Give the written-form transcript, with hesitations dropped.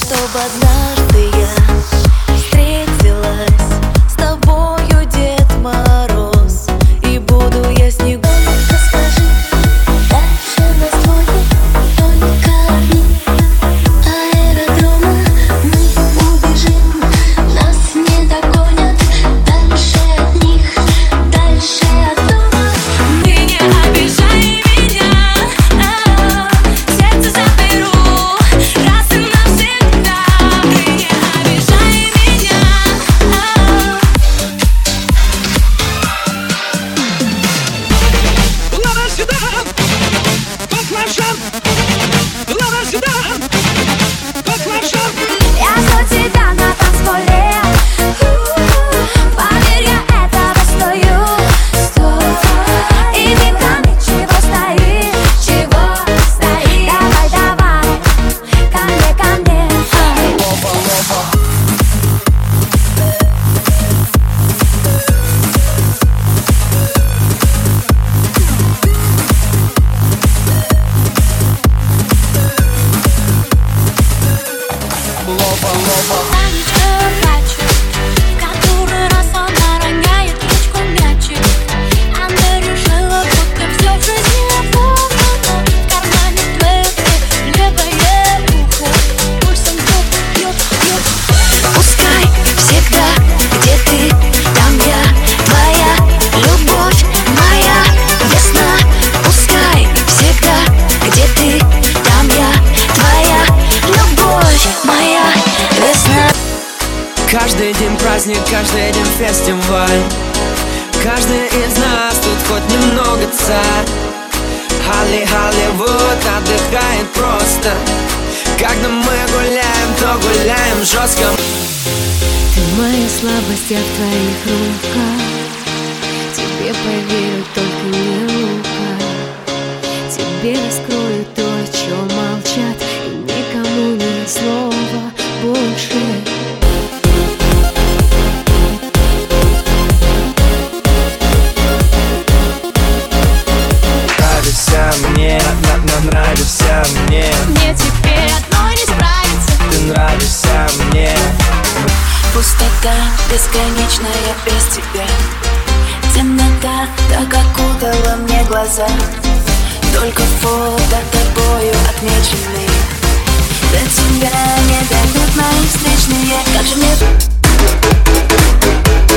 Чтоб однажды я встретилась с тобою, Дед Мороз, и буду я снегом. Расскажи, дальше нас двое, только одни аэродрома. Мы убежим, нас не догонят. Дальше от них, дальше от дома. Ты не обижай меня, сердце заберу раз и навсегда. Ты не обижай меня. Лава сюда, баклажан. Лава сюда, баклажан. Я жду тебя на танцполе. Поверь, я этого стою. И ты ко мне чего стоишь? Чего стоишь? Давай, давай, ко мне, ко мне. Танечка, хочу, в который раз она роняет ручку мячик. Она решила, будто все в жизни опознано. В кармане твоей левое ухо пульсом бьет, бьет. Пускай всегда, где ты, там я, твоя любовь, моя весна. Пускай всегда, где ты, там я, твоя любовь, моя весна. Каждый день праздник, каждый день фестиваль. Каждый из нас тут хоть немного царь. Холливуд отдыхает просто. Когда мы гуляем, то гуляем жестко. Ты моя слабость, я в твоих руках. Тебе поверю, только не лукав. Тебе раскрою то, о чем молчат, и никому ни слова больше. Нравишься мне, нравишься мне. Мне теперь одной не справиться. Ты нравишься мне. Пустота бесконечная без тебя. Темнота так окутала мне глаза. Только фото тобою отмечены. До тебя не дойдут мои встречные. Как же мне